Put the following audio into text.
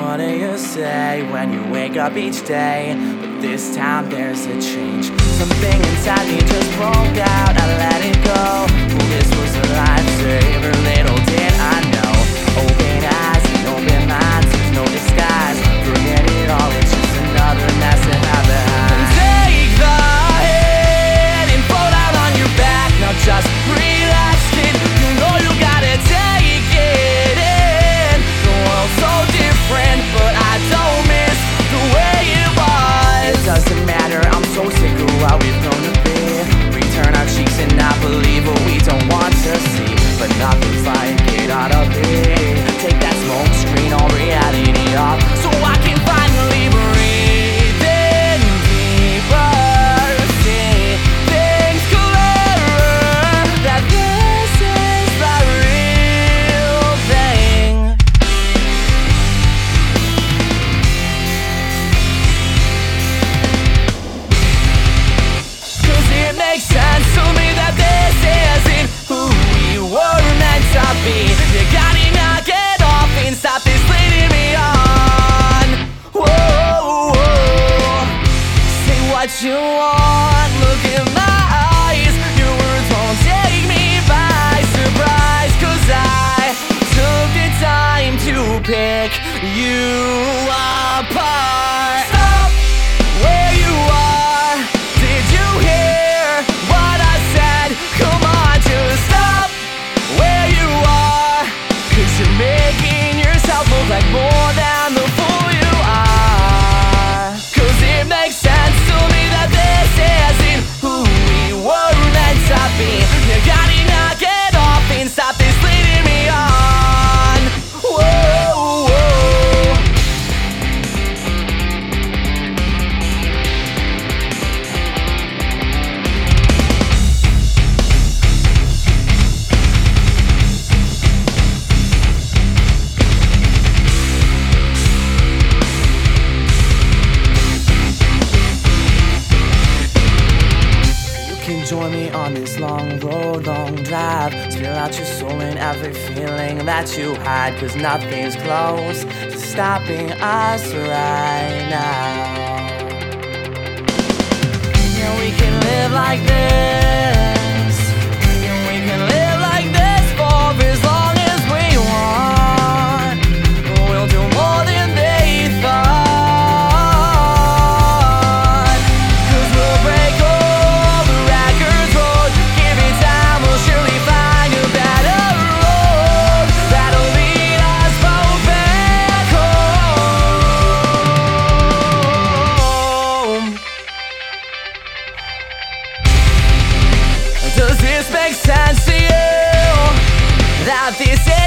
what do you say when you wake up each day? But this time there's a change. Something inside me just broke out, I let it go. Well, this was a lifesaver, little did I know. Open eyes and open minds, there's no disguise. Forget it all, it's just another mess to have behind. Take the hit and fall down on your back. Now just relax, kid, you know you gotta take it in. The world's so different, but I don't miss the way it was. It doesn't matter, I'm so sick of what we've known to be. We turn our cheeks and not believe what we don't want to see. But nothing's like it ought to be. Take that smoke screen, all reality off, so I can finally breathe in deeper. See things clearer, that this is the real thing. Cause it makes sense to me that this isn't who we were meant to be. You gotta knock it off and stop this leading me on. Whoa, whoa. Say what you want, look in my eyes. Your words won't take me by surprise. Cause I took the time to pick you apart. Stop where you are. Did you hear what I said? Come on, just stop where you are. Cause you're making yourself look like more than the fool you are. Cause it makes sense to me that this isn't who we were meant to be. You gotta knock it off and stop this leading me on. Whoa, whoa. Join me on this long road, long drive. Spill out your soul and every feeling that you hide. Cause nothing's close to stopping us right now. Yeah, we can live like this. Yeah, we can live like this for as long as we want. We'll do more than they thought. Does this make sense to you? That this is